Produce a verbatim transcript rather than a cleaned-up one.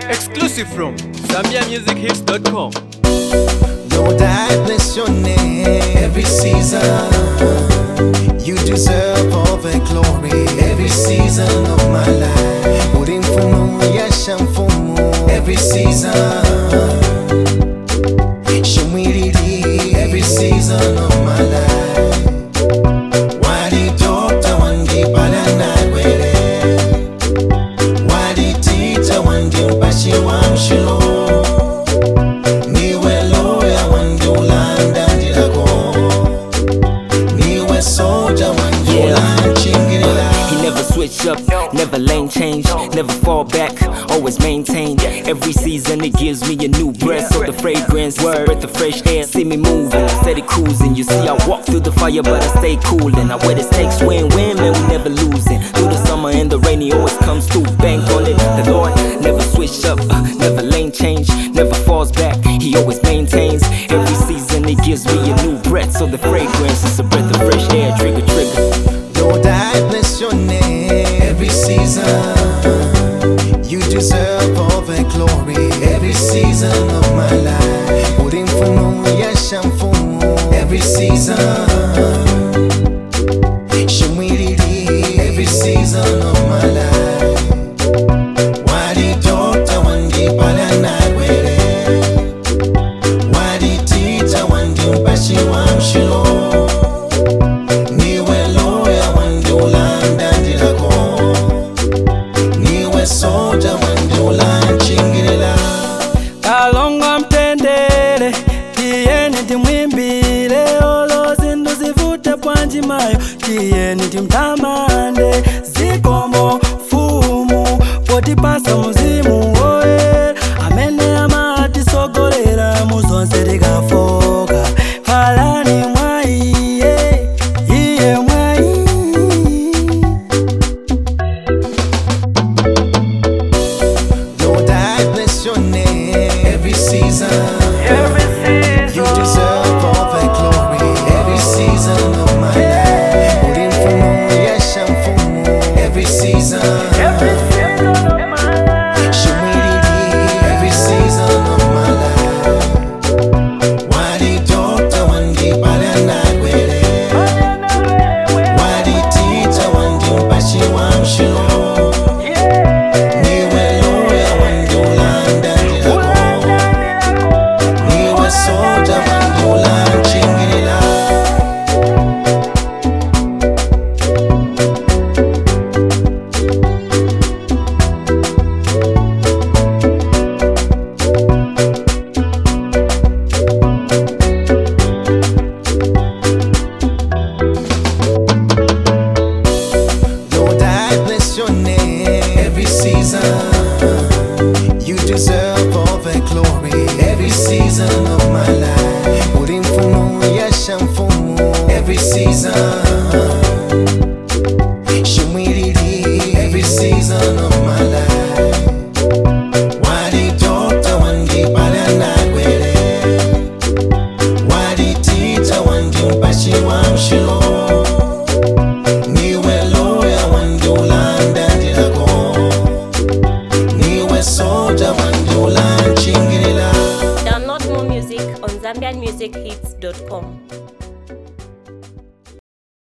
Exclusive from Zambia Music Hits dot com. Lord, I bless your name. Every season, you deserve all the glory. Every season of my life, putting for more, yes, and for more. Every season, show me the every season of my life. Why the doctor one day, but I'm not waiting. Why the teacher one day, but she wants you. Switch up, never lane change, never fall back, always maintain. Every season it gives me a new breath, so the fragrance is a breath of fresh air. See me moving, steady cruising. You see I walk through the fire, but I stay cool. And I wear the stakes, win, win, man, we never losing. Through the summer and the rain, he always comes through. Bank on it, the Lord never switch up, uh, never lane change, never falls back. He always maintains. Every season it gives me a new breath, so the fragrance is a breath of fresh air. Trigger, trigger. Lord, I bless your name. Every season, you deserve all the glory. Every season of my life, putting for more, yes, and for more. Every season, show me the every season of my life. Why the doctor one day, but I'm not waiting. Why the teacher one day, but she wants you. Kalonga mtendele tiyeni timwimbile, olo zindu zivute pwanji mayo tiyeni timtamande. Zikomo fumu potipasa muzimu oye, amene amatisogolera muzonse tikafoka. Falani mwa iye, iye mwa iye. Lord, I bless your name. Every season, Every season, you deserve all the glory. Every season of my life, putting for more, yes, and for more. Every season, every season of my life. show me the every season of my life. Why the doctor one day, but I'm not waiting. Why the teacher one day, but she wants you. Your name. Every season, you deserve all the glory. Every season of my life, putting for more, yes, and for more. Every season, show me the every season of my life. Why the doctor one day, but I'm not waiting. Why the teacher one day, but she wants you. Download more music on Zambian Music Hits dot com.